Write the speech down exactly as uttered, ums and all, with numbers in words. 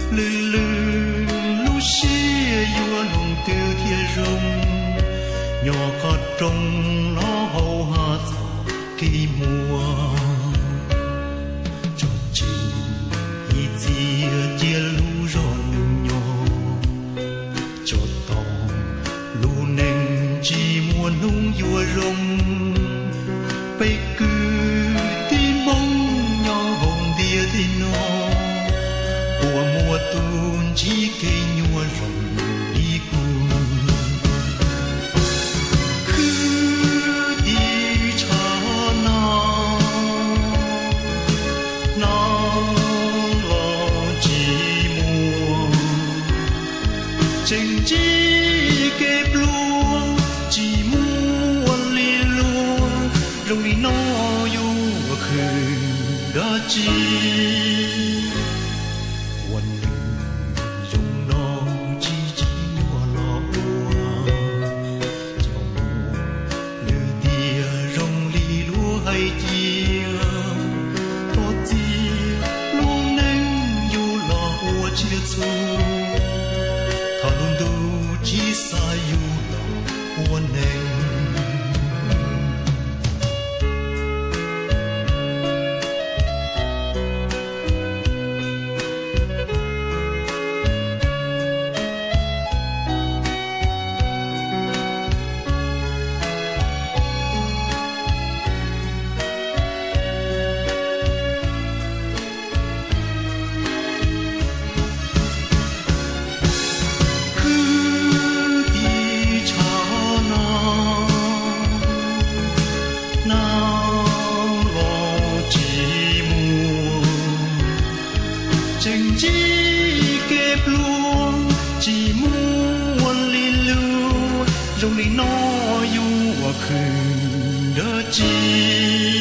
lư lư lu xia vua lùng tiêu thiên rung nhỏ có trong nó hậu hạ kỳ mùa cho chi y chia chia lu ròn nhỏ cho to lu neng chi mùa nung vua rung bay cứ tim mong nhỏ hồng địa thì nó của mùa tuôn chỉ cây nhua rồng đi cùng cứ đi cha na na lo chỉ mùa chính chỉ kẹp luôn chỉ muốn li luôn rồng đi nó yêu khơi đã chi chính chỉ kẹp luôn chỉ muốn li lưu rong đi nó yêu khơi đỡ chi